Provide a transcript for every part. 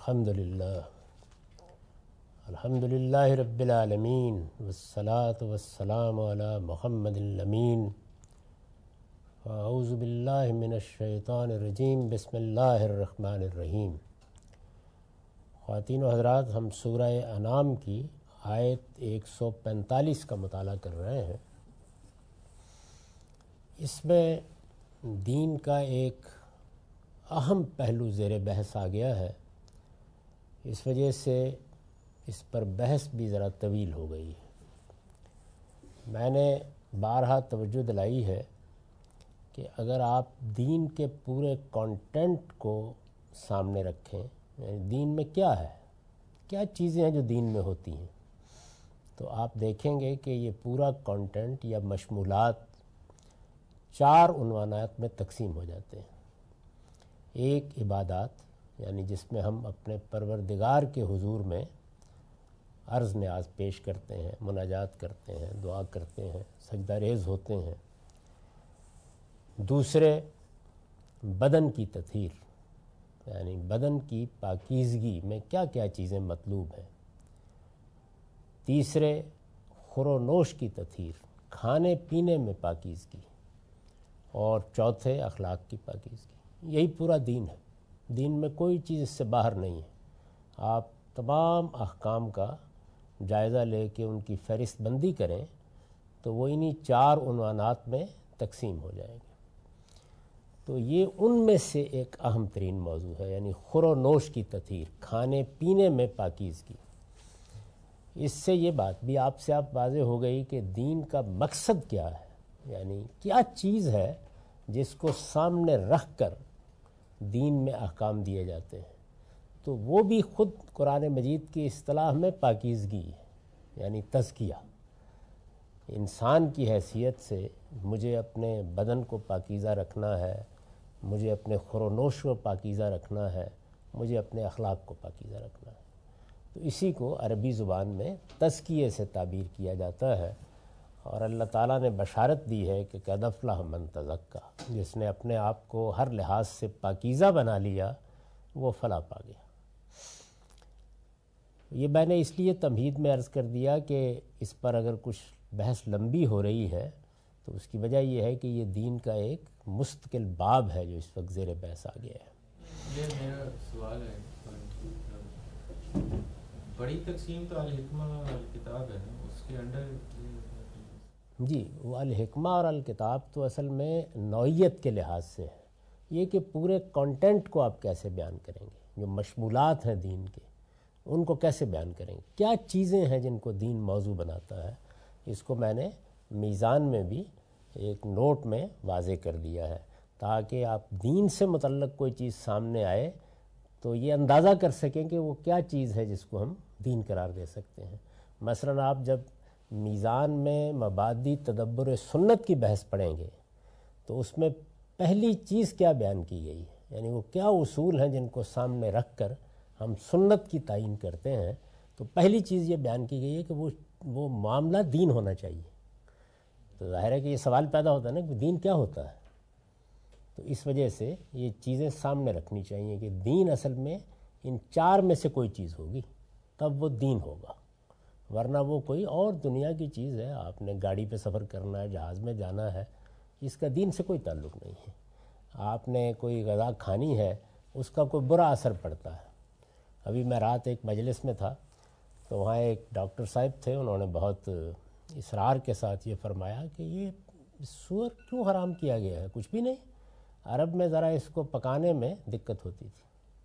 الحمدللہ رب العالمین والصلاة والسلام علی محمد الامین اعوذ باللہ من الشیطان الرجیم بسم اللہ الرحمن الرحیم۔ خواتین و حضرات، ہم سورہ انعام کی آیت 145 کا مطالعہ کر رہے ہیں۔ اس میں دین کا ایک اہم پہلو زیر بحث آ گیا ہے، اس وجہ سے اس پر بحث بھی ذرا طویل ہو گئی ہے۔ میں نے بارہا توجہ دلائی ہے کہ اگر آپ دین کے پورے کانٹینٹ کو سامنے رکھیں، یعنی دین میں کیا ہے، کیا چیزیں ہیں جو دین میں ہوتی ہیں، تو آپ دیکھیں گے کہ یہ پورا کانٹینٹ یا مشمولات 4 عنوانات میں تقسیم ہو جاتے ہیں۔ ایک عبادات، یعنی جس میں ہم اپنے پروردگار کے حضور میں عرض نیاز پیش کرتے ہیں، مناجات کرتے ہیں، دعا کرتے ہیں، سجدہ ریز ہوتے ہیں۔ دوسرے بدن کی تطہیر، یعنی بدن کی پاکیزگی میں کیا کیا چیزیں مطلوب ہیں۔ تیسرے خور و نوش کی تطہیر، کھانے پینے میں پاکیزگی۔ اور چوتھے اخلاق کی پاکیزگی۔ یہی پورا دین ہے، دین میں کوئی چیز اس سے باہر نہیں ہے۔ آپ تمام احکام کا جائزہ لے کے ان کی فہرست بندی کریں تو وہ انہی 4 عنوانات میں تقسیم ہو جائیں گے۔ تو یہ ان میں سے ایک اہم ترین موضوع ہے، یعنی خور و نوش کی تطہیر، کھانے پینے میں پاکیزگی۔ اس سے یہ بات بھی آپ سے واضح ہو گئی کہ دین کا مقصد کیا ہے، یعنی کیا چیز ہے جس کو سامنے رکھ کر دین میں احکام دیے جاتے ہیں۔ تو وہ بھی خود قرآن مجید کی اصطلاح میں پاکیزگی ہے، یعنی تزکیہ۔ انسان کی حیثیت سے مجھے اپنے بدن کو پاکیزہ رکھنا ہے، مجھے اپنے خور و نوش کو پاکیزہ رکھنا ہے، مجھے اپنے اخلاق کو پاکیزہ رکھنا ہے۔ تو اسی کو عربی زبان میں تزکیے سے تعبیر کیا جاتا ہے، اور اللہ تعالیٰ نے بشارت دی ہے کہ قد افلح من تزکیٰ، جس نے اپنے آپ کو ہر لحاظ سے پاکیزہ بنا لیا وہ فلاح پا گیا۔ یہ میں نے اس لیے تمہید میں عرض کر دیا کہ اس پر اگر کچھ بحث لمبی ہو رہی ہے تو اس کی وجہ یہ ہے کہ یہ دین کا ایک مستقل باب ہے جو اس وقت زیر بحث آ گیا ہے۔ یہ میرا سوال ہے، بڑی تقسیم تو الحکمہ الکتاب ہے، اس کے انڈر جی، وہ الحکمہ اور الکتاب تو اصل میں نوعیت کے لحاظ سے ہے۔ یہ کہ پورے کانٹینٹ کو آپ کیسے بیان کریں گے، جو مشمولات ہیں دین کے ان کو کیسے بیان کریں گے، کیا چیزیں ہیں جن کو دین موضوع بناتا ہے، اس کو میں نے میزان میں بھی ایک نوٹ میں واضح کر دیا ہے، تاکہ آپ دین سے متعلق کوئی چیز سامنے آئے تو یہ اندازہ کر سکیں کہ وہ کیا چیز ہے جس کو ہم دین قرار دے سکتے ہیں۔ مثلاً آپ جب میزان میں مبادی تدبر سنت کی بحث پڑھیں گے تو اس میں پہلی چیز کیا بیان کی گئی ہے، یعنی وہ کیا اصول ہیں جن کو سامنے رکھ کر ہم سنت کی تعین کرتے ہیں۔ تو پہلی چیز یہ بیان کی گئی ہے کہ وہ معاملہ دین ہونا چاہیے۔ تو ظاہر ہے کہ یہ سوال پیدا ہوتا ہے نا کہ دین کیا ہوتا ہے، تو اس وجہ سے یہ چیزیں سامنے رکھنی چاہیے کہ دین اصل میں ان 4 میں سے کوئی چیز ہوگی تب وہ دین ہوگا، ورنہ وہ کوئی اور دنیا کی چیز ہے۔ آپ نے گاڑی پہ سفر کرنا ہے، جہاز میں جانا ہے، اس کا دین سے کوئی تعلق نہیں ہے۔ آپ نے کوئی غذا کھانی ہے، اس کا کوئی برا اثر پڑتا ہے۔ ابھی میں رات ایک مجلس میں تھا تو وہاں ایک ڈاکٹر صاحب تھے، انہوں نے بہت اصرار کے ساتھ یہ فرمایا کہ یہ سور کیوں حرام کیا گیا ہے، کچھ بھی نہیں، عرب میں ذرا اس کو پکانے میں دقت ہوتی تھی۔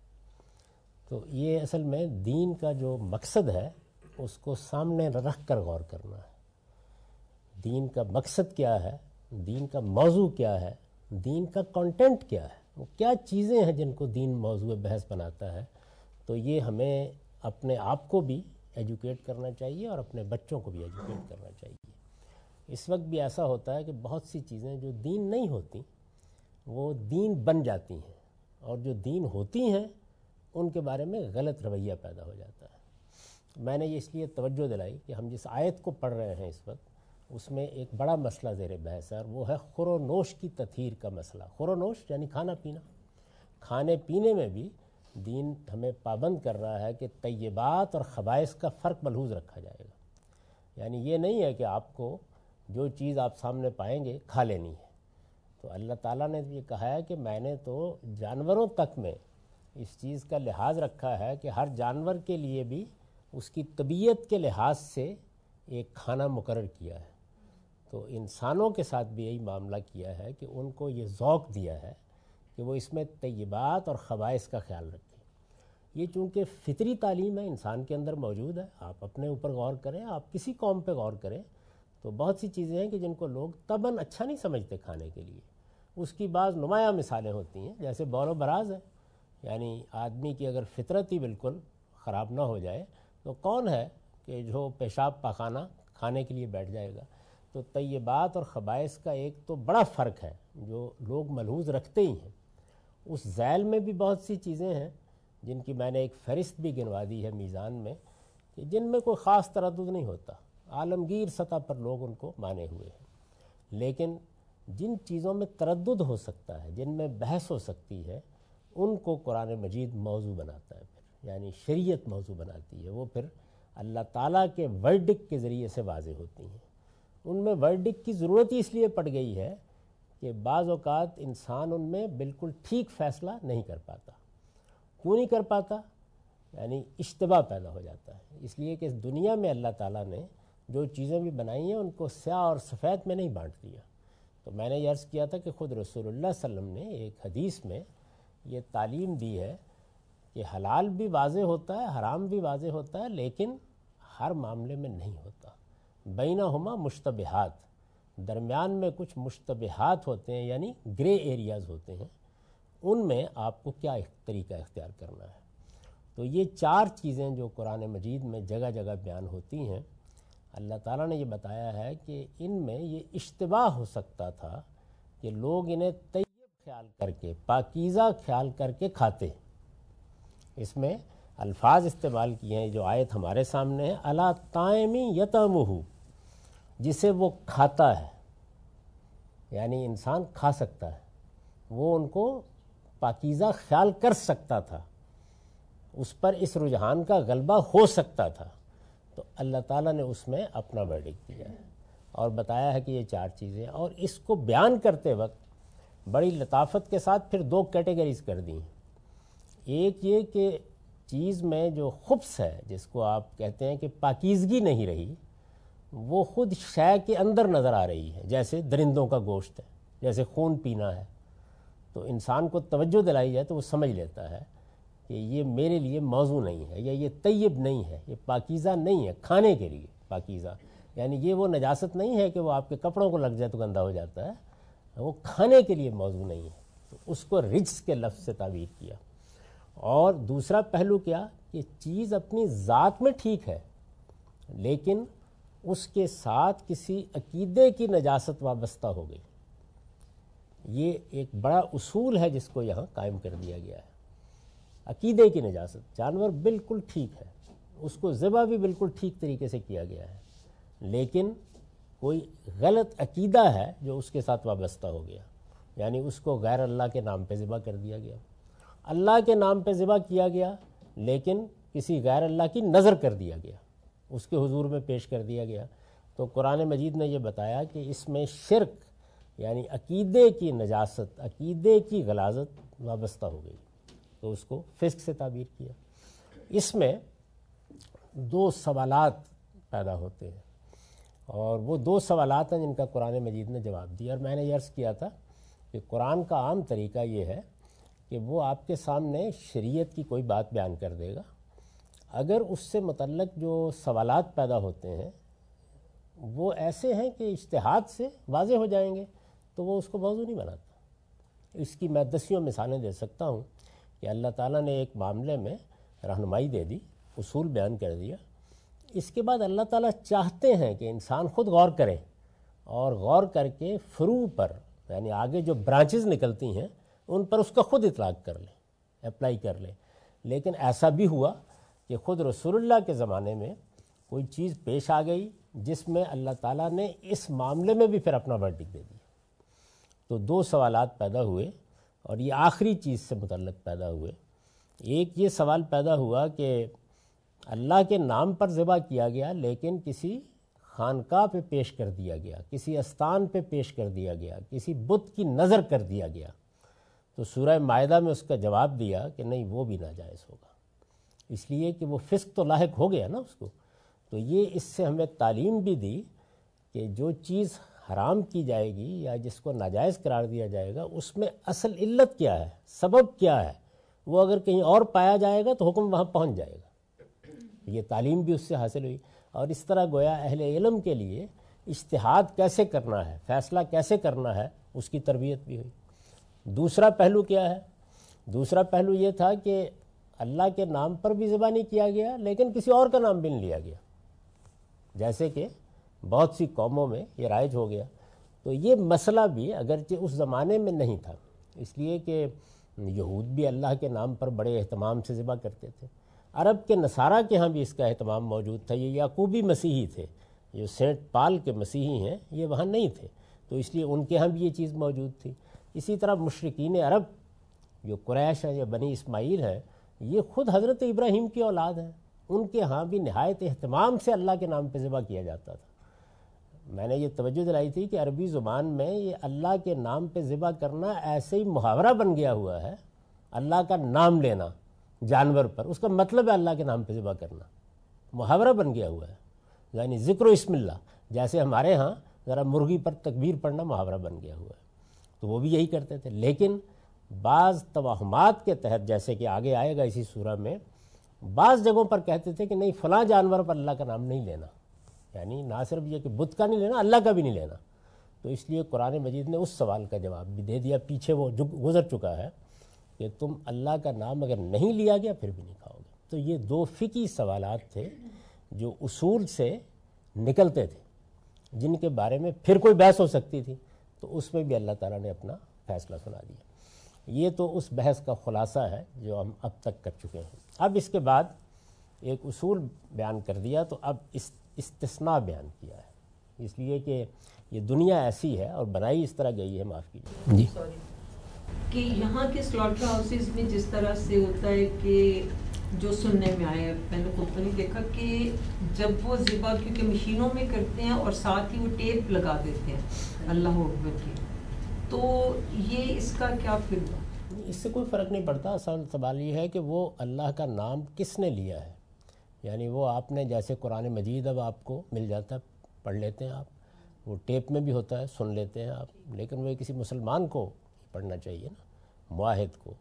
تو یہ اصل میں دین کا جو مقصد ہے اس کو سامنے رکھ کر غور کرنا ہے۔ دین کا مقصد کیا ہے، دین کا موضوع کیا ہے، دین کا کانٹینٹ کیا ہے، وہ کیا چیزیں ہیں جن کو دین موضوع بحث بناتا ہے۔ تو یہ ہمیں اپنے آپ کو بھی ایجوکیٹ کرنا چاہیے اور اپنے بچوں کو بھی ایجوکیٹ کرنا چاہیے۔ اس وقت بھی ایسا ہوتا ہے کہ بہت سی چیزیں جو دین نہیں ہوتی وہ دین بن جاتی ہیں، اور جو دین ہوتی ہیں ان کے بارے میں غلط رویہ پیدا ہو جاتا ہے۔ میں نے یہ اس لیے توجہ دلائی کہ ہم جس آیت کو پڑھ رہے ہیں اس وقت اس میں ایک بڑا مسئلہ زیر بحث ہے، اور وہ ہے خور و نوش کی تطہیر کا مسئلہ۔ خور و نوش یعنی کھانا پینا، کھانے پینے میں بھی دین ہمیں پابند کر رہا ہے کہ طیبات اور خبائث کا فرق ملحوظ رکھا جائے گا. یعنی یہ نہیں ہے کہ آپ کو جو چیز آپ سامنے پائیں گے کھا لینی ہے. تو اللہ تعالیٰ نے یہ کہا ہے کہ میں نے تو جانوروں تک میں اس چیز کا لحاظ رکھا ہے کہ ہر جانور کے لیے بھی اس کی طبیعت کے لحاظ سے ایک کھانا مقرر کیا ہے. تو انسانوں کے ساتھ بھی یہی معاملہ کیا ہے کہ ان کو یہ ذوق دیا ہے کہ وہ اس میں طیبات اور خبائث کا خیال رکھیں. یہ چونکہ فطری تعلیم ہے، انسان کے اندر موجود ہے. آپ اپنے اوپر غور کریں، آپ کسی قوم پہ غور کریں تو بہت سی چیزیں ہیں کہ جن کو لوگ طبعاً اچھا نہیں سمجھتے کھانے کے لیے. اس کی بعض نمایاں مثالیں ہوتی ہیں، جیسے بول و براز ہے. یعنی آدمی کی اگر فطرت ہی بالکل خراب نہ ہو جائے تو کون ہے کہ جو پیشاب پاخانہ کھانے کے لیے بیٹھ جائے گا. تو طیبات اور خبائث کا ایک تو بڑا فرق ہے جو لوگ ملحوظ رکھتے ہی ہیں. اس ذیل میں بھی بہت سی چیزیں ہیں جن کی میں نے ایک فہرست بھی گنوا دی ہے میزان میں، کہ جن میں کوئی خاص تردد نہیں ہوتا، عالمگیر سطح پر لوگ ان کو مانے ہوئے ہیں. لیکن جن چیزوں میں تردد ہو سکتا ہے، جن میں بحث ہو سکتی ہے، ان کو قرآن مجید موضوع بناتا ہے. پھر یعنی شریعت موضوع بناتی ہے. وہ پھر اللہ تعالیٰ کے ورڈکٹ کے ذریعے سے واضح ہوتی ہیں. ان میں ورڈکٹ کی ضرورت ہی اس لیے پڑ گئی ہے کہ بعض اوقات انسان ان میں بالکل ٹھیک فیصلہ نہیں کر پاتا. کیوں نہیں کر پاتا؟ یعنی اشتباہ پیدا ہو جاتا ہے. اس لیے کہ اس دنیا میں اللہ تعالیٰ نے جو چیزیں بھی بنائی ہیں ان کو سیاہ اور سفید میں نہیں بانٹ دیا. تو میں نے یہ عرض کیا تھا کہ خود رسول اللہ صلی اللہ علیہ وسلم نے ایک حدیث میں یہ تعلیم دی ہے کہ حلال بھی واضح ہوتا ہے، حرام بھی واضح ہوتا ہے، لیکن ہر معاملے میں نہیں ہوتا. بینہما مشتبہات، درمیان میں کچھ مشتبہات ہوتے ہیں، یعنی گرے ایریاز ہوتے ہیں. ان میں آپ کو کیا طریقہ اختیار کرنا ہے. تو یہ چار چیزیں جو قرآن مجید میں جگہ جگہ بیان ہوتی ہیں، اللہ تعالیٰ نے یہ بتایا ہے کہ ان میں یہ اشتباہ ہو سکتا تھا کہ لوگ انہیں طیب خیال کر کے، پاکیزہ خیال کر کے کھاتے. اس میں الفاظ استعمال کیے ہیں جو آیت ہمارے سامنے ہے، الا طائم یطعمہ، جسے وہ کھاتا ہے. یعنی انسان کھا سکتا ہے، وہ ان کو پاکیزہ خیال کر سکتا تھا، اس پر اس رجحان کا غلبہ ہو سکتا تھا. تو اللہ تعالیٰ نے اس میں اپنا ورڈکٹ دیا ہے اور بتایا ہے کہ یہ چار چیزیں. اور اس کو بیان کرتے وقت بڑی لطافت کے ساتھ پھر دو کیٹیگریز کر دی. ایک یہ کہ چیز میں جو خبث ہے، جس کو آپ کہتے ہیں کہ پاکیزگی نہیں رہی، وہ خود شے کے اندر نظر آ رہی ہے. جیسے درندوں کا گوشت ہے، جیسے خون پینا ہے. تو انسان کو توجہ دلائی جائے تو وہ سمجھ لیتا ہے کہ یہ میرے لیے موضوع نہیں ہے، یا یہ طیب نہیں ہے، یہ پاکیزہ نہیں ہے کھانے کے لیے پاکیزہ. یعنی یہ وہ نجاست نہیں ہے کہ وہ آپ کے کپڑوں کو لگ جائے تو گندہ ہو جاتا ہے، وہ کھانے کے لیے موضوع نہیں ہے. تو اس کو رجس کے لفظ سے تعبیر کیا. اور دوسرا پہلو کیا کہ چیز اپنی ذات میں ٹھیک ہے، لیکن اس کے ساتھ کسی عقیدے کی نجاست وابستہ ہو گئی. یہ ایک بڑا اصول ہے جس کو یہاں قائم کر دیا گیا ہے. عقیدے کی نجاست، جانور بالکل ٹھیک ہے، اس کو ذبح بھی بالکل ٹھیک طریقے سے کیا گیا ہے، لیکن کوئی غلط عقیدہ ہے جو اس کے ساتھ وابستہ ہو گیا. یعنی اس کو غیر اللہ کے نام پہ ذبح کر دیا گیا. اللہ کے نام پہ ذبح کیا گیا لیکن کسی غیر اللہ کی نظر کر دیا گیا، اس کے حضور میں پیش کر دیا گیا. تو قرآن مجید نے یہ بتایا کہ اس میں شرک یعنی عقیدے کی نجاست، عقیدے کی غلاظت وابستہ ہو گئی. تو اس کو فسق سے تعبیر کیا. اس میں دو سوالات پیدا ہوتے ہیں، اور وہ دو سوالات ہیں جن کا قرآن مجید نے جواب دیا. اور میں نے یہ عرض کیا تھا کہ قرآن کا عام طریقہ یہ ہے کہ وہ آپ کے سامنے شریعت کی کوئی بات بیان کر دے گا، اگر اس سے متعلق جو سوالات پیدا ہوتے ہیں وہ ایسے ہیں کہ اجتہاد سے واضح ہو جائیں گے تو وہ اس کو موضوع نہیں بناتا. اس کی میں دسیوں مثالیں دے سکتا ہوں کہ اللہ تعالیٰ نے ایک معاملے میں رہنمائی دے دی، اصول بیان کر دیا. اس کے بعد اللہ تعالیٰ چاہتے ہیں کہ انسان خود غور کرے اور غور کر کے فروع پر، یعنی آگے جو برانچز نکلتی ہیں ان پر اس کا خود اطلاق کر لے، اپلائی کر لے. لیکن ایسا بھی ہوا کہ خود رسول اللہ کے زمانے میں کوئی چیز پیش آ گئی جس میں اللہ تعالیٰ نے اس معاملے میں بھی پھر اپنا ورڈکٹ دے دیا. تو دو سوالات پیدا ہوئے، اور یہ آخری چیز سے متعلق پیدا ہوئے. ایک یہ سوال پیدا ہوا کہ اللہ کے نام پر ذبح کیا گیا لیکن کسی خانقاہ پہ پیش کر دیا گیا، کسی استان پہ پیش کر دیا گیا، کسی بت کی نظر کر دیا گیا، تو سورہ مائدہ میں اس کا جواب دیا کہ نہیں، وہ بھی ناجائز ہوگا، اس لیے کہ وہ فسق تو لاحق ہو گیا نا اس کو۔ تو یہ اس سے ہمیں تعلیم بھی دی کہ جو چیز حرام کی جائے گی یا جس کو ناجائز قرار دیا جائے گا، اس میں اصل علت کیا ہے، سبب کیا ہے، وہ اگر کہیں اور پایا جائے گا تو حکم وہاں پہنچ جائے گا۔ یہ تعلیم بھی اس سے حاصل ہوئی، اور اس طرح گویا اہل علم کے لیے اجتہاد کیسے کرنا ہے، فیصلہ کیسے کرنا ہے، اس کی تربیت بھی ہوئی۔ دوسرا پہلو کیا ہے؟ دوسرا پہلو یہ تھا کہ اللہ کے نام پر بھی ذبح نہیں کیا گیا لیکن کسی اور کا نام بھی نہیں لیا گیا، جیسے کہ بہت سی قوموں میں یہ رائج ہو گیا۔ تو یہ مسئلہ بھی اگرچہ اس زمانے میں نہیں تھا، اس لیے کہ یہود بھی اللہ کے نام پر بڑے اہتمام سے ذبح کرتے تھے، عرب کے نصارہ کے ہاں بھی اس کا اہتمام موجود تھا۔ یہ یعقوبی مسیحی تھے، جو سینٹ پال کے مسیحی ہیں، یہ وہاں نہیں تھے، تو اس لیے ان کے ہاں بھی یہ چیز موجود تھی۔ اسی طرح مشرکین عرب جو قریش ہیں یا بنی اسماعیل ہیں، یہ خود حضرت ابراہیم کی اولاد ہیں، ان کے ہاں بھی نہایت اہتمام سے اللہ کے نام پہ ذبح کیا جاتا تھا۔ میں نے یہ توجہ دلائی تھی کہ عربی زبان میں یہ اللہ کے نام پہ ذبح کرنا ایسے ہی محاورہ بن گیا ہوا ہے، اللہ کا نام لینا جانور پر، اس کا مطلب ہے اللہ کے نام پہ ذبح کرنا، محاورہ بن گیا ہوا ہے، یعنی ذکر و اسم اللہ، جیسے ہمارے ہاں ذرا مرغی پر تکبیر پڑھنا محاورہ بن گیا ہوا ہے، تو وہ بھی یہی کرتے تھے۔ لیکن بعض توہمات کے تحت، جیسے کہ آگے آئے گا اسی سورہ میں، بعض جگہوں پر کہتے تھے کہ نہیں، فلاں جانور پر اللہ کا نام نہیں لینا، یعنی نہ صرف یہ کہ بت کا نہیں لینا، اللہ کا بھی نہیں لینا۔ تو اس لیے قرآن مجید نے اس سوال کا جواب بھی دے دیا، پیچھے وہ گزر چکا ہے، کہ تم اللہ کا نام اگر نہیں لیا گیا پھر بھی نہیں کھاؤ گے۔ تو یہ دو فقہی سوالات تھے جو اصول سے نکلتے تھے، جن کے بارے میں پھر کوئی بحث ہو سکتی تھی، تو اس میں بھی اللہ تعالیٰ نے اپنا فیصلہ سنا دیا۔ یہ تو اس بحث کا خلاصہ ہے جو ہم اب تک کر چکے ہیں۔ اب اس کے بعد ایک اصول بیان کر دیا، تو اب استثناء بیان کیا ہے، اس لیے کہ یہ دنیا ایسی ہے اور بنائی اس طرح گئی ہے، معاف کیجیے جی، کہ یہاں کے سلاٹر ہاؤسز میں جس طرح سے ہوتا ہے کہ جو سننے میں آیا، میں نے خود تو نہیں دیکھا، کہ جب وہ ذبح کیونکہ مشینوں میں کرتے ہیں اور ساتھ ہی وہ ٹیپ لگا دیتے ہیں اللہ اکبر کی، تو یہ اس کا کیا پھر ہوا؟ اس سے کوئی فرق نہیں پڑتا۔ اصل سوال یہ ہے کہ وہ اللہ کا نام کس نے لیا ہے، یعنی وہ آپ نے جیسے قرآن مجید اب آپ کو مل جاتا ہے، پڑھ لیتے ہیں آپ، وہ ٹیپ میں بھی ہوتا ہے، سن لیتے ہیں آپ، لیکن وہ کسی مسلمان کو پڑھنا چاہیے نا، معاہد کو،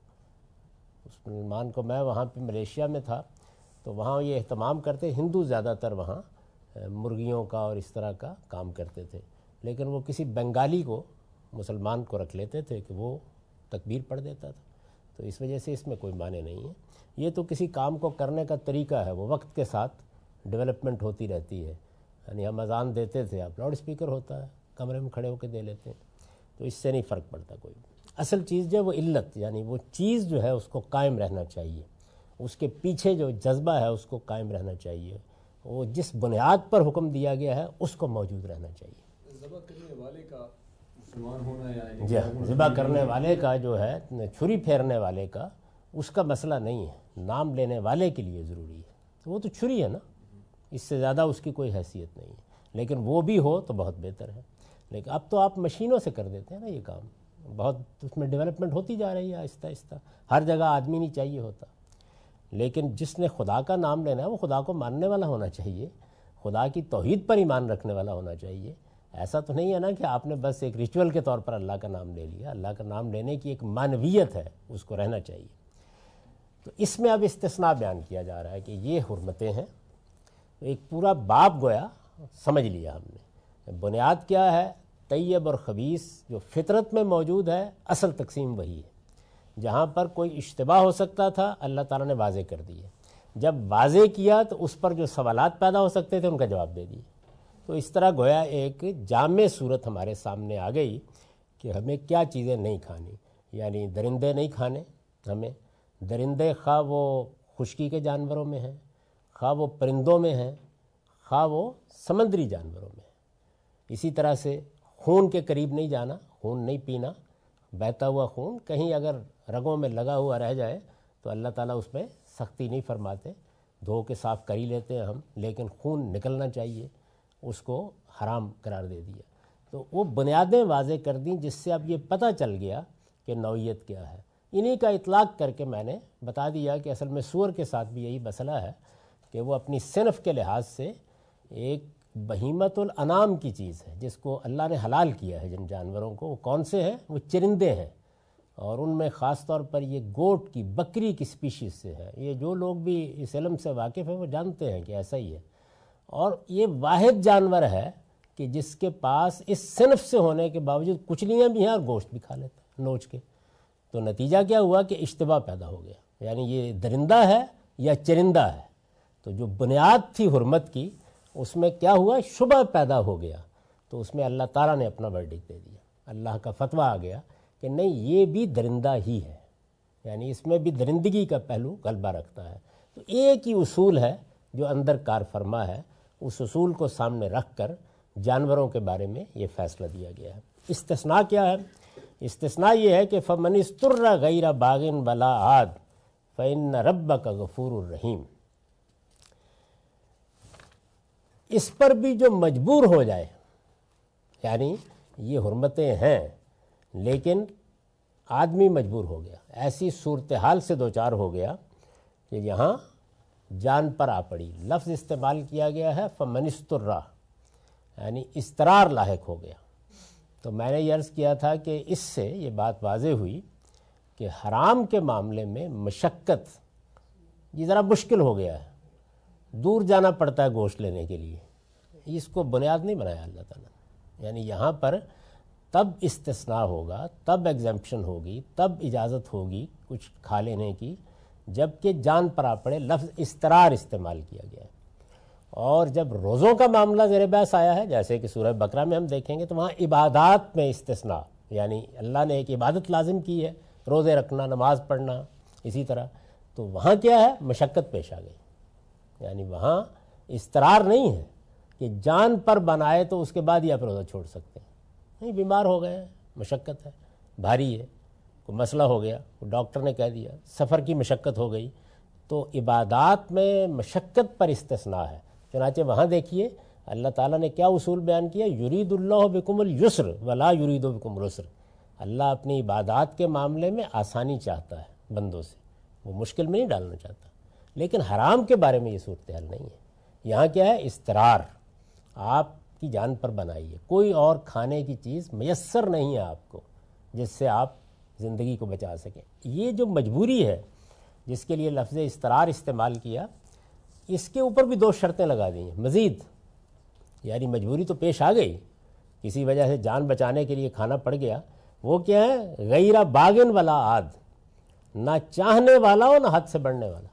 اس مسلمان کو۔ میں وہاں پہ ملیشیا میں تھا تو وہاں یہ اہتمام کرتے، ہندو زیادہ تر وہاں مرغیوں کا اور اس طرح کا کام کرتے تھے، لیکن وہ کسی بنگالی کو، مسلمان کو رکھ لیتے تھے کہ وہ تکبیر پڑھ دیتا تھا، تو اس وجہ سے اس میں کوئی معنی نہیں ہے۔ یہ تو کسی کام کو کرنے کا طریقہ ہے، وہ وقت کے ساتھ ڈیولپمنٹ ہوتی رہتی ہے، یعنی ہم اذان دیتے تھے، اب لاؤڈ اسپیکر ہوتا ہے، کمرے میں کھڑے ہو کے دے لیتے ہیں، تو اس سے نہیں فرق پڑتا کوئی۔ اصل چیز جو ہے وہ علت، یعنی وہ چیز جو ہے اس کو قائم رہنا چاہیے، اس کے پیچھے جو جذبہ ہے اس کو قائم رہنا چاہیے، وہ جس بنیاد پر حکم دیا گیا ہے اس کو موجود رہنا چاہیے۔ ذبح کرنے والے کا مسلمان ہونا یا جی، ذبح کرنے والے کا جو ہے، چھری پھیرنے والے کا، اس کا مسئلہ نہیں ہے، نام لینے والے کے لیے ضروری ہے، تو وہ تو چھری ہے نا، اس سے زیادہ اس کی کوئی حیثیت نہیں ہے، لیکن وہ بھی ہو تو بہت بہتر ہے۔ لیکن اب تو آپ مشینوں سے کر دیتے ہیں نا یہ کام، بہت اس میں ڈیولپمنٹ ہوتی جا رہی ہے آہستہ آہستہ، ہر جگہ آدمی نہیں چاہیے ہوتا، لیکن جس نے خدا کا نام لینا ہے وہ خدا کو ماننے والا ہونا چاہیے، خدا کی توحید پر ایمان رکھنے والا ہونا چاہیے۔ ایسا تو نہیں ہے نا کہ آپ نے بس ایک ریچول کے طور پر اللہ کا نام لے لیا، اللہ کا نام لینے کی ایک معنویت ہے، اس کو رہنا چاہیے۔ تو اس میں اب استثناء بیان کیا جا رہا ہے کہ یہ حرمتیں ہیں، ایک پورا باب گویا سمجھ لیا ہم نے۔ بنیاد کیا ہے؟ طیب اور خبیث جو فطرت میں موجود ہے، اصل تقسیم وہی ہے، جہاں پر کوئی اشتباہ ہو سکتا تھا اللہ تعالیٰ نے واضح کر دیے، جب واضح کیا تو اس پر جو سوالات پیدا ہو سکتے تھے ان کا جواب دے دیے۔ تو اس طرح گویا ایک جامع صورت ہمارے سامنے آ گئی کہ ہمیں کیا چیزیں نہیں کھانی، یعنی درندے نہیں کھانے ہمیں، درندے خواہ وہ خشکی کے جانوروں میں ہیں، خواہ وہ پرندوں میں ہیں، خواہ وہ سمندری جانوروں میں ہیں۔ اسی طرح سے خون کے قریب نہیں جانا، خون نہیں پینا، بہتا ہوا خون کہیں اگر رگوں میں لگا ہوا رہ جائے تو اللہ تعالیٰ اس میں سختی نہیں فرماتے، دھو کے صاف کر ہی لیتے ہیں ہم، لیکن خون نکلنا چاہیے، اس کو حرام قرار دے دیا۔ تو وہ بنیادیں واضح کر دیں جس سے اب یہ پتہ چل گیا کہ نوعیت کیا ہے۔ انہی کا اطلاق کر کے میں نے بتا دیا کہ اصل میں سور کے ساتھ بھی یہی مسئلہ ہے کہ وہ اپنی صنف کے لحاظ سے ایک بہیمت الانام کی چیز ہے، جس کو اللہ نے حلال کیا ہے جن جانوروں کو۔ وہ کون سے ہیں؟ وہ چرندے ہیں، اور ان میں خاص طور پر یہ گوٹ کی، بکری کی سپیشیز سے ہے۔ یہ جو لوگ بھی اس علم سے واقف ہیں وہ جانتے ہیں کہ ایسا ہی ہے، اور یہ واحد جانور ہے کہ جس کے پاس اس صنف سے ہونے کے باوجود کچلیاں بھی ہیں اور گوشت بھی کھا لیتا ہے نوچ کے۔ تو نتیجہ کیا ہوا کہ اشتباہ پیدا ہو گیا، یعنی یہ درندہ ہے یا چرندہ ہے۔ تو جو بنیاد تھی حرمت کی، اس میں کیا ہوا؟ شبہ پیدا ہو گیا۔ تو اس میں اللہ تعالیٰ نے اپنا ورڈکٹ دے دیا، اللہ کا فتویٰ آ گیا کہ نہیں، یہ بھی درندہ ہی ہے، یعنی اس میں بھی درندگی کا پہلو غلبہ رکھتا ہے۔ تو ایک ہی اصول ہے جو اندر کار فرما ہے، اس اصول کو سامنے رکھ کر جانوروں کے بارے میں یہ فیصلہ دیا گیا ہے۔ استثناء کیا ہے؟ استثناء یہ ہے کہ فَمَنِ اسْتُرَّ غَيْرَ بَاغٍ وَلَا عَادٍ فَإِنَّ رَبَّكَ غَفُورٌ رَحِيمٌ۔ اس پر بھی جو مجبور ہو جائے، یعنی یہ حرمتیں ہیں لیکن آدمی مجبور ہو گیا، ایسی صورتحال سے دوچار ہو گیا کہ یہاں جان پر آ پڑی۔ لفظ استعمال کیا گیا ہے فَمَنِ اسْتُرَّ، یعنی اضطرار لاحق ہو گیا۔ تو میں نے یہ عرض کیا تھا کہ اس سے یہ بات واضح ہوئی کہ حرام کے معاملے میں مشقت یہ ذرا مشکل ہو گیا ہے، دور جانا پڑتا ہے گوشت لینے کے لیے، اس کو بنیاد نہیں بنایا اللہ تعالیٰ نے۔ یعنی یہاں پر تب استثناء ہوگا، تب ایگزمپشن ہوگی، تب اجازت ہوگی کچھ کھا لینے کی جب کہ جان پر آ پڑے۔ لفظ اضطرار استعمال کیا گیا ہے۔ اور جب روزوں کا معاملہ زیر بحث آیا ہے، جیسے کہ سورہ بقرہ میں ہم دیکھیں گے، تو وہاں عبادات میں استثناء، یعنی اللہ نے ایک عبادت لازم کی ہے، روزے رکھنا، نماز پڑھنا، اسی طرح تو وہاں کیا ہے؟ مشقت پیش آ گئی، یعنی وہاں اضطرار نہیں ہے کہ جان پر بنائے تو اس کے بعد ہی آپ روزہ چھوڑ سکتے ہیں، نہیں، بیمار ہو گئے، مشقت ہے، بھاری ہے، کوئی مسئلہ ہو گیا، ڈاکٹر نے کہہ دیا، سفر کی مشقت ہو گئی، تو عبادات میں مشقت پر استثناء ہے۔ چنانچہ وہاں دیکھیے اللہ تعالیٰ نے کیا اصول بیان کیا، یرید اللہ بکم اليسر ولا یرید بکم العسر۔ اللہ اپنی عبادات کے معاملے میں آسانی چاہتا ہے بندوں سے، وہ مشکل میں نہیں ڈالنا چاہتا، لیکن حرام کے بارے میں یہ صورتحال نہیں ہے۔ یہاں کیا ہے؟ اضطرار، آپ کی جان پر بنائیے، کوئی اور کھانے کی چیز میسر نہیں ہے آپ کو جس سے آپ زندگی کو بچا سکیں۔ یہ جو مجبوری ہے جس کے لیے لفظ اضطرار استعمال کیا، اس کے اوپر بھی 2 شرطیں لگا دی ہیں مزید، یعنی مجبوری تو پیش آ گئی، کسی وجہ سے جان بچانے کے لیے کھانا پڑ گیا، وہ کیا ہے؟ غیر باغن ولا عاد، نہ چاہنے والا ہو نہ حد سے بڑھنے والا،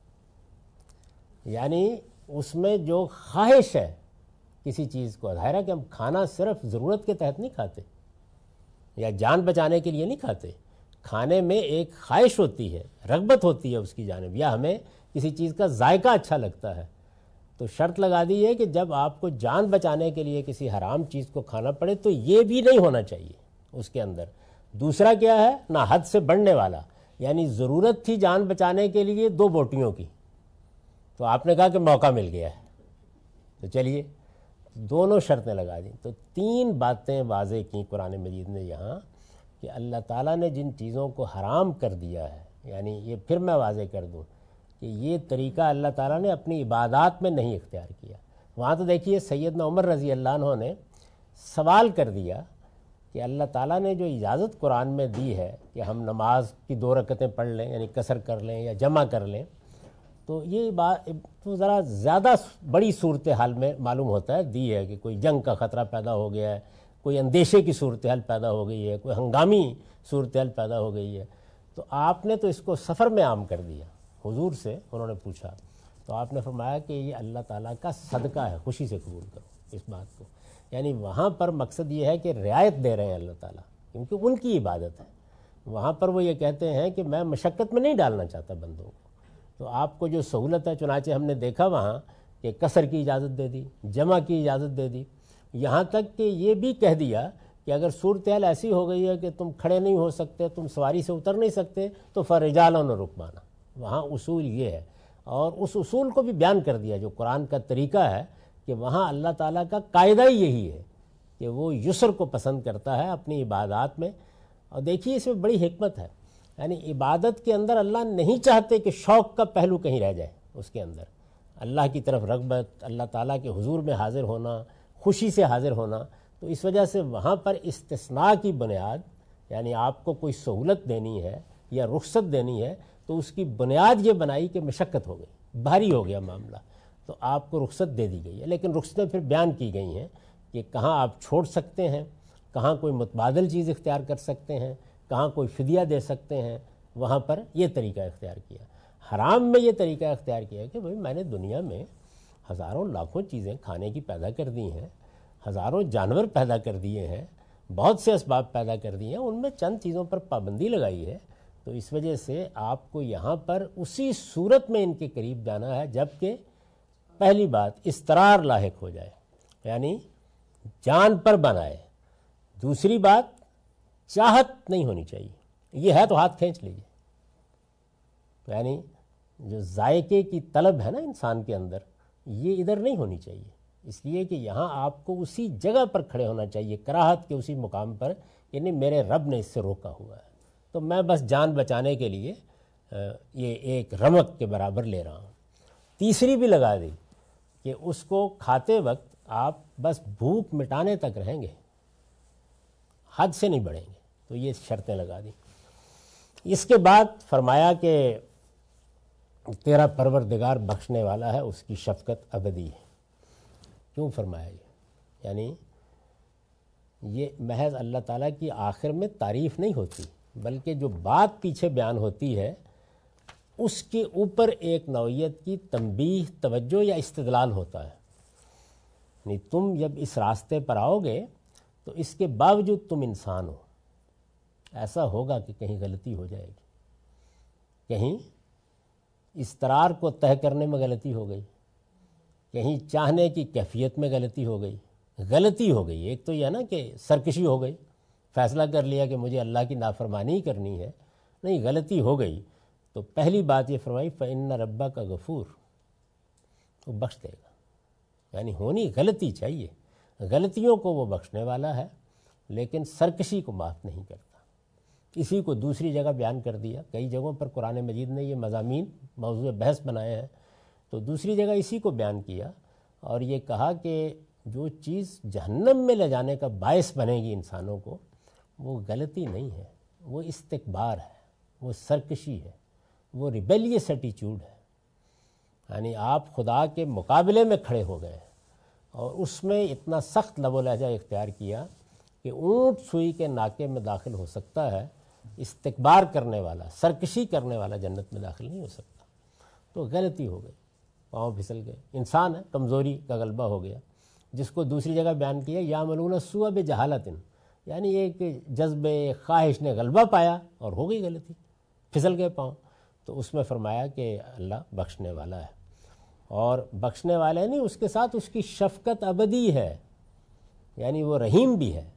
یعنی اس میں جو خواہش ہے کسی چیز کو، ظاہر ہے کہ ہم کھانا صرف ضرورت کے تحت نہیں کھاتے یا جان بچانے کے لیے نہیں کھاتے، کھانے میں ایک خواہش ہوتی ہے، رغبت ہوتی ہے اس کی جانب، یا ہمیں کسی چیز کا ذائقہ اچھا لگتا ہے۔ تو شرط لگا دی ہے کہ جب آپ کو جان بچانے کے لیے کسی حرام چیز کو کھانا پڑے تو یہ بھی نہیں ہونا چاہیے اس کے اندر۔ دوسرا کیا ہے؟ نہ حد سے بڑھنے والا، یعنی ضرورت تھی جان بچانے کے لیے 2 بوٹیوں کی، تو آپ نے کہا کہ موقع مل گیا ہے تو چلیے، دونوں شرطیں لگا دیں۔ تو 3 باتیں واضح کی قرآن مجید نے یہاں کہ اللہ تعالیٰ نے جن چیزوں کو حرام کر دیا ہے، یعنی یہ پھر میں واضح کر دوں کہ یہ طریقہ اللہ تعالیٰ نے اپنی عبادات میں نہیں اختیار کیا۔ وہاں تو دیکھیے سیدنا عمر رضی اللہ عنہ نے سوال کر دیا کہ اللہ تعالیٰ نے جو اجازت قرآن میں دی ہے کہ ہم نماز کی 2 رکعتیں پڑھ لیں، یعنی قصر کر لیں یا جمع کر لیں، تو یہ بات تو ذرا زیادہ بڑی صورتحال میں معلوم ہوتا ہے دی ہے کہ کوئی جنگ کا خطرہ پیدا ہو گیا ہے، کوئی اندیشے کی صورتحال پیدا ہو گئی ہے، کوئی ہنگامی صورتحال پیدا ہو گئی ہے، تو آپ نے تو اس کو سفر میں عام کر دیا۔ حضور سے انہوں نے پوچھا تو آپ نے فرمایا کہ یہ اللہ تعالیٰ کا صدقہ ہے، خوشی سے قبول کرو اس بات کو، یعنی وہاں پر مقصد یہ ہے کہ رعایت دے رہے ہیں اللہ تعالیٰ، کیونکہ ان کی عبادت ہے۔ وہاں پر وہ یہ کہتے ہیں کہ میں مشقت میں نہیں ڈالنا چاہتا بندوں کو، تو آپ کو جو سہولت ہے، چنانچہ ہم نے دیکھا وہاں کہ قصر کی اجازت دے دی، جمع کی اجازت دے دی، یہاں تک کہ یہ بھی کہہ دیا کہ اگر صورتحال ایسی ہو گئی ہے کہ تم کھڑے نہیں ہو سکتے، تم سواری سے اتر نہیں سکتے، تو فرجالن و رکبانا، وہاں اصول یہ ہے، اور اس اصول کو بھی بیان کر دیا جو قرآن کا طریقہ ہے کہ وہاں اللہ تعالیٰ کا قاعدہ ہی یہی ہے کہ وہ یسر کو پسند کرتا ہے اپنی عبادات میں. اور دیکھیے اس میں بڑی حکمت ہے، یعنی عبادت کے اندر اللہ نہیں چاہتے کہ شوق کا پہلو کہیں رہ جائے. اس کے اندر اللہ کی طرف رغبت، اللہ تعالیٰ کے حضور میں حاضر ہونا، خوشی سے حاضر ہونا. تو اس وجہ سے وہاں پر استثناء کی بنیاد، یعنی آپ کو کوئی سہولت دینی ہے یا رخصت دینی ہے تو اس کی بنیاد یہ بنائی کہ مشقت ہو گئی، بھاری ہو گیا معاملہ، تو آپ کو رخصت دے دی گئی ہے. لیکن رخصتیں پھر بیان کی گئی ہیں کہ کہاں آپ چھوڑ سکتے ہیں، کہاں کوئی متبادل چیز اختیار کر سکتے ہیں، کہاں کوئی فدیہ دے سکتے ہیں، وہاں پر یہ طریقہ اختیار کیا. حرام میں یہ طریقہ اختیار کیا کہ بھئی میں نے دنیا میں ہزاروں لاکھوں چیزیں کھانے کی پیدا کر دی ہیں، ہزاروں جانور پیدا کر دیے ہیں، بہت سے اسباب پیدا کر دیے ہیں، ان میں چند چیزوں پر پابندی لگائی ہے. تو اس وجہ سے آپ کو یہاں پر اسی صورت میں ان کے قریب جانا ہے جبکہ پہلی بات استقرار لاحق ہو جائے، یعنی جان پر بنائے. دوسری بات چاہت نہیں ہونی چاہیے، یہ ہے تو ہاتھ کھینچ لیجیے. یعنی جو ذائقے کی طلب ہے نا انسان کے اندر، یہ ادھر نہیں ہونی چاہیے. اس لیے کہ یہاں آپ کو اسی جگہ پر کھڑے ہونا چاہیے، کراہت کے اسی مقام پر، یعنی میرے رب نے اس سے روکا ہوا ہے تو میں بس جان بچانے کے لیے یہ ایک رمق کے برابر لے رہا ہوں. تیسری بھی لگا دی کہ اس کو کھاتے وقت آپ بس بھوک مٹانے تک رہیں گے، حد سے نہیں بڑھیں گے. تو یہ شرطیں لگا دی. اس کے بعد فرمایا کہ تیرا پروردگار بخشنے والا ہے، اس کی شفقت ابدی ہے. کیوں فرمایا یہ؟ یعنی یہ محض اللہ تعالیٰ کی آخر میں تعریف نہیں ہوتی، بلکہ جو بات پیچھے بیان ہوتی ہے اس کے اوپر ایک نوعیت کی تنبیہ، توجہ یا استدلال ہوتا ہے. یعنی تم جب اس راستے پر آؤ گے تو اس کے باوجود تم انسان ہو، ایسا ہوگا کہ کہیں غلطی ہو جائے گی، کہیں استقرار کو طے کرنے میں غلطی ہو گئی، کہیں چاہنے کی کیفیت میں غلطی ہو گئی. ایک تو یہ ہے نا کہ سرکشی ہو گئی، فیصلہ کر لیا کہ مجھے اللہ کی نافرمانی ہی کرنی ہے، نہیں، غلطی ہو گئی. تو پہلی بات یہ فرمائی فَإِنَّ رَبَّكَ غفور، وہ بخش دے گا. یعنی ہونی غلطی چاہیے، غلطیوں کو وہ بخشنے والا ہے لیکن سرکشی کو معاف نہیں کرتا. اسی کو دوسری جگہ بیان کر دیا. کئی جگہوں پر قرآن مجید نے یہ مضامین موضوع بحث بنائے ہیں، تو دوسری جگہ اسی کو بیان کیا اور یہ کہا کہ جو چیز جہنم میں لے جانے کا باعث بنے گی انسانوں کو، وہ غلطی نہیں ہے، وہ استکبار ہے، وہ سرکشی ہے، وہ ریبیلیس ایٹیچیوڈ ہے. یعنی آپ خدا کے مقابلے میں کھڑے ہو گئے اور اس میں اتنا سخت لب و لہجہ اختیار کیا کہ اونٹ سوئی کے ناکے میں داخل ہو سکتا ہے، استکبار کرنے والا، سرکشی کرنے والا جنت میں داخل نہیں ہو سکتا. تو غلطی ہو گئی، پاؤں پھسل گئے. انسان ہے، کمزوری کا غلبہ ہو گیا، جس کو دوسری جگہ بیان کیا یعملون السوء بجہالۃ، یعنی ایک جذبے خواہش نے غلبہ پایا اور ہو گئی غلطی، پھسل گئے پاؤں. تو اس میں فرمایا کہ اللہ بخشنے والا ہے، اور بخشنے والے نہیں، اس کے ساتھ اس کی شفقت ابدی ہے، یعنی وہ رحیم بھی ہے،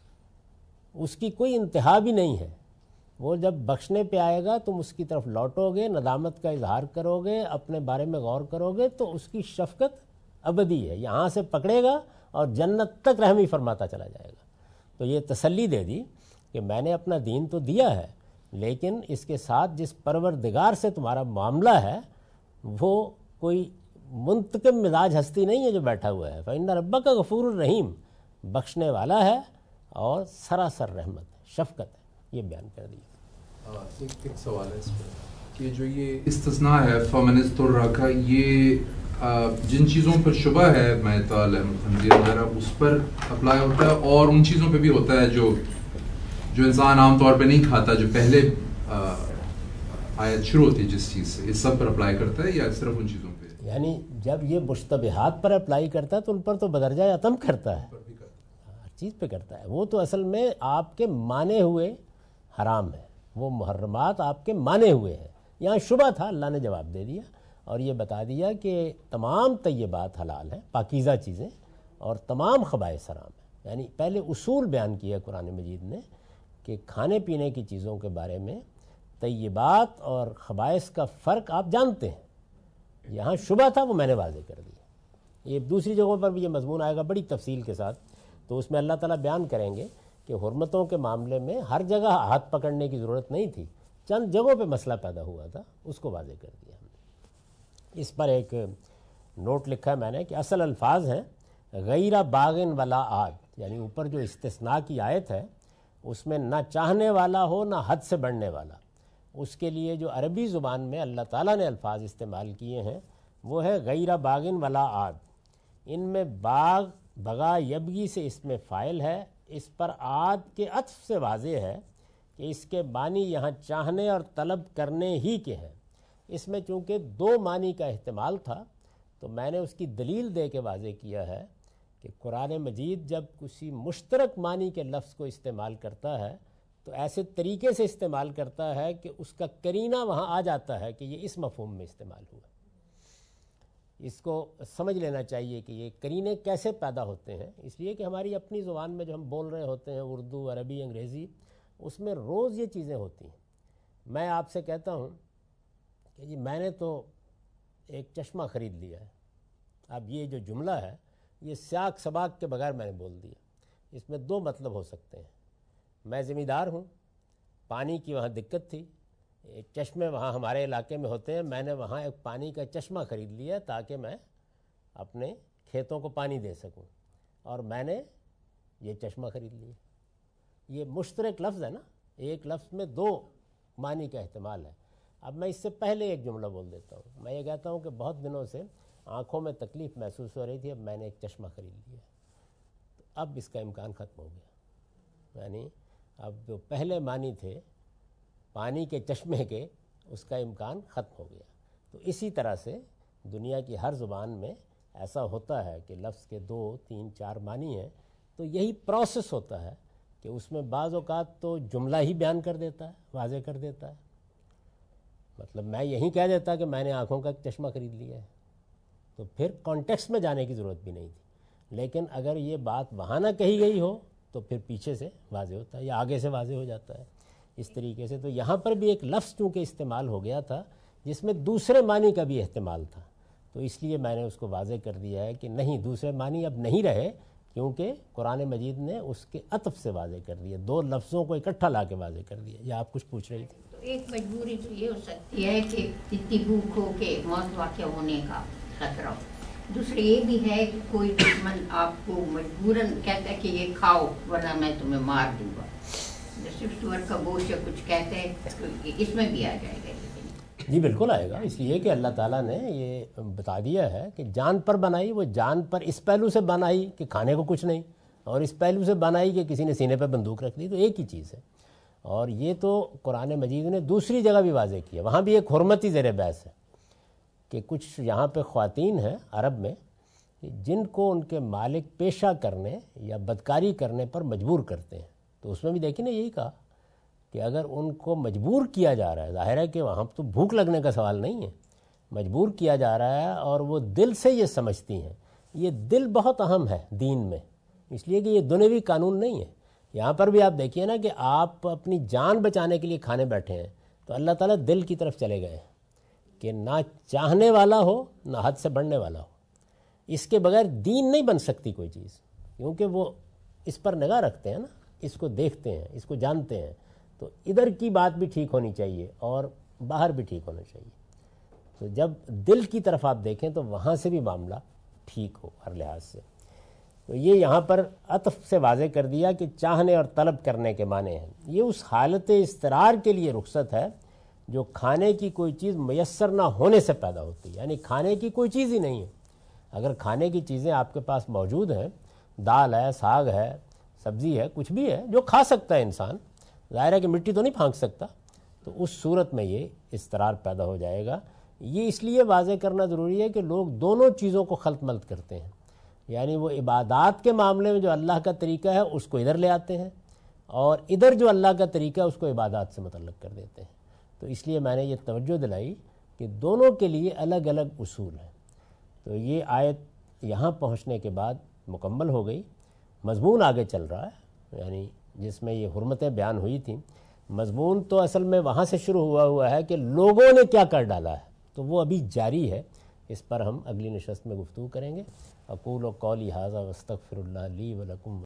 اس کی کوئی انتہا بھی نہیں ہے. وہ جب بخشنے پہ آئے گا تم اس کی طرف لوٹو گے، ندامت کا اظہار کرو گے، اپنے بارے میں غور کرو گے، تو اس کی شفقت ابدی ہے. یہاں سے پکڑے گا اور جنت تک رحمی فرماتا چلا جائے گا. تو یہ تسلی دے دی کہ میں نے اپنا دین تو دیا ہے، لیکن اس کے ساتھ جس پروردگار سے تمہارا معاملہ ہے وہ کوئی منتقم مزاج ہستی نہیں ہے جو بیٹھا ہوا ہے. فإن ربک غفور الرحیم، بخشنے والا ہے اور سراسر رحمت ہے، شفقت ہے. یہ بیان کر دیا. ایک سوال ہے اس پر کہ جو یہ استثناء ہے فمن اضطر کا، یہ جن چیزوں پر شبہ ہے میتال خنزیر وغیرہ اس پر اپلائی ہوتا ہے، اور ان چیزوں پہ بھی ہوتا ہے جو انسان عام طور پہ نہیں کھاتا، جو پہلے آیت شروع ہوتی ہے جس چیز سے، اس سب پر اپلائی کرتا ہے یا صرف ان چیزوں پہ؟ یعنی جب یہ مشتبہات پر اپلائی کرتا ہے تو ان پر تو بدرجہ عتم کرتا ہے، ہر چیز پہ کرتا ہے. وہ تو اصل میں آپ کے مانے ہوئے حرام ہے، وہ محرمات آپ کے مانے ہوئے ہیں. یہاں شبہ تھا، اللہ نے جواب دے دیا اور یہ بتا دیا کہ تمام طیبات حلال ہیں، پاکیزہ چیزیں، اور تمام خبائث حرام ہیں. یعنی پہلے اصول بیان کیا قرآن مجید نے کہ کھانے پینے کی چیزوں کے بارے میں طیبات اور خبائث کا فرق آپ جانتے ہیں. یہاں شبہ تھا وہ میں نے واضح کر دیا. یہ دوسری جگہوں پر بھی یہ مضمون آئے گا بڑی تفصیل کے ساتھ, تو اس میں اللہ تعالیٰ بیان کریں گے کہ حرمتوں کے معاملے میں ہر جگہ ہاتھ پکڑنے کی ضرورت نہیں تھی, چند جگہوں پہ مسئلہ پیدا ہوا تھا, اس کو واضح کر دیا ہم نے. اس پر ایک نوٹ لکھا ہے میں نے کہ اصل الفاظ ہیں غیر باغن ولا عاد, یعنی اوپر جو استثناء کی آیت ہے اس میں نہ چاہنے والا ہو نہ حد سے بڑھنے والا. اس کے لیے جو عربی زبان میں اللہ تعالیٰ نے الفاظ استعمال کیے ہیں وہ ہے غیر باغن ولا عاد. ان میں باغ بغا یبگی سے اس میں فاعل ہے, اس پر عاد کے عطف سے واضح ہے کہ اس کے معنی یہاں چاہنے اور طلب کرنے ہی کے ہیں. اس میں چونکہ دو معنی کا احتمال تھا تو میں نے اس کی دلیل دے کے واضح کیا ہے کہ قرآن مجید جب کسی مشترک معنی کے لفظ کو استعمال کرتا ہے تو ایسے طریقے سے استعمال کرتا ہے کہ اس کا قرینہ وہاں آ جاتا ہے کہ یہ اس مفہوم میں استعمال ہوا. اس کو سمجھ لینا چاہیے کہ یہ قرینے کیسے پیدا ہوتے ہیں, اس لیے کہ ہماری اپنی زبان میں جو ہم بول رہے ہوتے ہیں اردو, عربی, انگریزی, اس میں روز یہ چیزیں ہوتی ہیں. میں آپ سے کہتا ہوں کہ جی میں نے تو ایک چشمہ خرید لیا ہے. اب یہ جو جملہ ہے یہ سیاق سباق کے بغیر میں نے بول دیا. اس میں دو مطلب ہو سکتے ہیں. میں ذمہ دار ہوں, پانی کی وہاں دقت تھی, ایک چشمے وہاں ہمارے علاقے میں ہوتے ہیں, میں نے وہاں ایک پانی کا چشمہ خرید لیا تاکہ میں اپنے کھیتوں کو پانی دے سکوں, اور میں نے یہ چشمہ خرید لیا. یہ مشترک لفظ ہے نا, ایک لفظ میں دو معنی کا احتمال ہے. اب میں اس سے پہلے ایک جملہ بول دیتا ہوں. میں یہ کہتا ہوں کہ بہت دنوں سے آنکھوں میں تکلیف محسوس ہو رہی تھی, اب میں نے ایک چشمہ خرید لیا, تو اب اس کا امکان ختم ہو گیا. یعنی اب جو پہلے معنی تھے پانی کے چشمے کے, اس کا امکان ختم ہو گیا. تو اسی طرح سے دنیا کی ہر زبان میں ایسا ہوتا ہے کہ لفظ کے 2, 3, 4 معنی ہیں, تو یہی پروسیس ہوتا ہے کہ اس میں بعض اوقات تو جملہ ہی بیان کر دیتا ہے, واضح کر دیتا ہے. مطلب میں یہی کہہ دیتا کہ میں نے آنکھوں کا ایک چشمہ خرید لیا ہے, تو پھر کانٹیکسٹ میں جانے کی ضرورت بھی نہیں تھی. لیکن اگر یہ بات وہاں نہ کہی گئی ہو تو پھر پیچھے سے واضح ہوتا ہے یا آگے سے واضح ہو جاتا ہے اس طریقے سے. تو یہاں پر بھی ایک لفظ چونکہ استعمال ہو گیا تھا جس میں دوسرے معنی کا بھی احتمال تھا, تو اس لیے میں نے اس کو واضح کر دیا ہے کہ نہیں, دوسرے معنی اب نہیں رہے, کیونکہ قرآن مجید نے اس کے عطف سے واضح کر دیا, دو لفظوں کو اکٹھا لا کے واضح کر دیا. یا آپ کچھ پوچھ رہی تھی؟ تو ایک مجبوری تو یہ ہو سکتی ہے کہ اتنی بھوک ہو کہ موت واقع ہونے کا خطرہ ہو. دوسرے یہ بھی ہے کہ کوئی دشمن آپ کو مجبوراً کہتا ہے کہ یہ کھاؤ ورنہ میں تمہیں مار دوں گا, صرف سور کا گوشت یا کچھ کہتے ہیں, اس میں بھی آ جائے گا. جی بالکل آئے گا, اس لیے کہ اللہ تعالیٰ نے یہ بتا دیا ہے کہ جان پر بنائی, وہ جان پر اس پہلو سے بنائی کہ کھانے کو کچھ نہیں, اور اس پہلو سے بنائی کہ کسی نے سینے پہ بندوق رکھ دی, تو ایک ہی چیز ہے. اور یہ تو قرآن مجید نے دوسری جگہ بھی واضح کیا, وہاں بھی ایک حرمتی زیر بحث ہے کہ کچھ یہاں پہ خواتین ہیں عرب میں جن کو ان کے مالک پیشہ کرنے یا بدکاری کرنے پر مجبور کرتے ہیں. تو اس میں بھی دیکھیں نا یہی کہا کہ اگر ان کو مجبور کیا جا رہا ہے, ظاہر ہے کہ وہاں تو بھوک لگنے کا سوال نہیں ہے, مجبور کیا جا رہا ہے اور وہ دل سے یہ سمجھتی ہیں. یہ دل بہت اہم ہے دین میں, اس لیے کہ یہ دنیوی قانون نہیں ہے. یہاں پر بھی آپ دیکھیے نا کہ آپ اپنی جان بچانے کے لیے کھانے بیٹھے ہیں, تو اللہ تعالیٰ دل کی طرف چلے گئے کہ نہ چاہنے والا ہو نہ حد سے بڑھنے والا ہو. اس کے بغیر دین نہیں بن سکتی کوئی چیز, کیونکہ وہ اس پر نگاہ رکھتے ہیں نا, اس کو دیکھتے ہیں, اس کو جانتے ہیں. تو ادھر کی بات بھی ٹھیک ہونی چاہیے اور باہر بھی ٹھیک ہونا چاہیے. تو جب دل کی طرف آپ دیکھیں تو وہاں سے بھی معاملہ ٹھیک ہو ہر لحاظ سے. تو یہ یہاں پر عطف سے واضح کر دیا کہ چاہنے اور طلب کرنے کے معنی ہیں. یہ اس حالت اضطرار کے لیے رخصت ہے جو کھانے کی کوئی چیز میسر نہ ہونے سے پیدا ہوتی ہے. یعنی کھانے کی کوئی چیز ہی نہیں ہے. اگر کھانے کی چیزیں آپ کے پاس موجود ہیں, دال ہے, ساگ ہے, سبزی ہے, کچھ بھی ہے جو کھا سکتا ہے انسان, ظاہر ہے کہ مٹی تو نہیں پھینک سکتا, تو اس صورت میں یہ اضطرار پیدا ہو جائے گا. یہ اس لیے واضح کرنا ضروری ہے کہ لوگ دونوں چیزوں کو خلط ملط کرتے ہیں. یعنی وہ عبادات کے معاملے میں جو اللہ کا طریقہ ہے اس کو ادھر لے آتے ہیں, اور ادھر جو اللہ کا طریقہ ہے اس کو عبادات سے متعلق کر دیتے ہیں. تو اس لیے میں نے یہ توجہ دلائی کہ دونوں کے لیے الگ الگ اصول ہیں. تو یہ آیت یہاں پہنچنے کے بعد مکمل ہو گئی. مضمون آگے چل رہا ہے, یعنی جس میں یہ حرمتیں بیان ہوئی تھیں. مضمون تو اصل میں وہاں سے شروع ہوا ہے کہ لوگوں نے کیا کر ڈالا ہے، تو وہ ابھی جاری ہے، اس پر ہم اگلی نشست میں گفتگو کریں گے۔ اقول و قولی ھذا واستغفر اللہ لی ولکم۔